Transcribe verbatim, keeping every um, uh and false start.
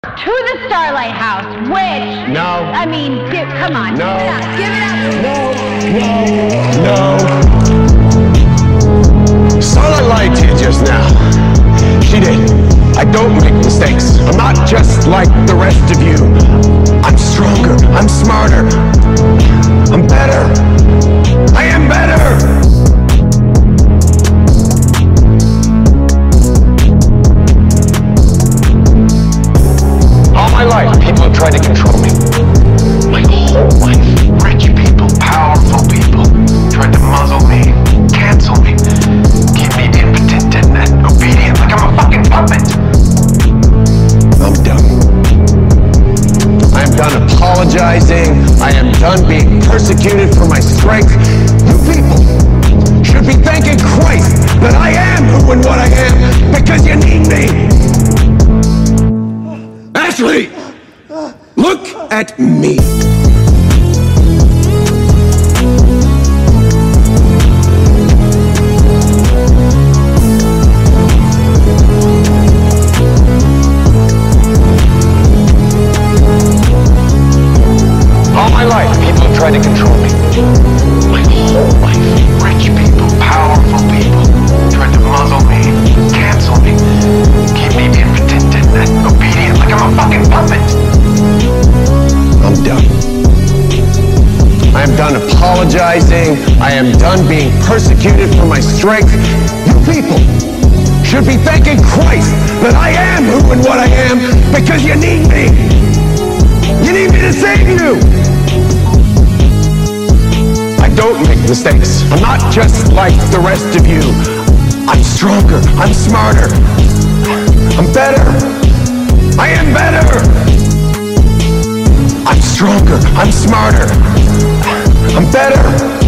To the Starlight House, which... No. I mean, give, come on. No. Give it up. Give it up. No. No. Starlight lied to you just now. She did. I don't make mistakes. I'm not just like the rest of you. I'm stronger. I'm smarter. I'm better. I am better. All my life, people have tried to control me. My whole life, rich people, powerful people, tried to muzzle me, cancel me, keep me impotent and obedient like I'm a fucking puppet. I'm done. I am done apologizing. I am done being persecuted for my strength. You people should be thanking Christ that I am who and what I am because you need me. Ashley, look at me. All my life, people have tried to control me. My whole life, rich people, powerful people, tried to muzzle me, cancel me, keep me impotent and obedient like I'm a fucking puppet. I'm done. I am done apologizing. I am done being persecuted for my strength. You people should be thanking Christ that I am who and what I am because you need me. You need me to save you. I don't make mistakes. I'm not just like the rest of you. I'm stronger. I'm smarter. I'm better. I am better. I'm stronger. I'm smarter. I'm better.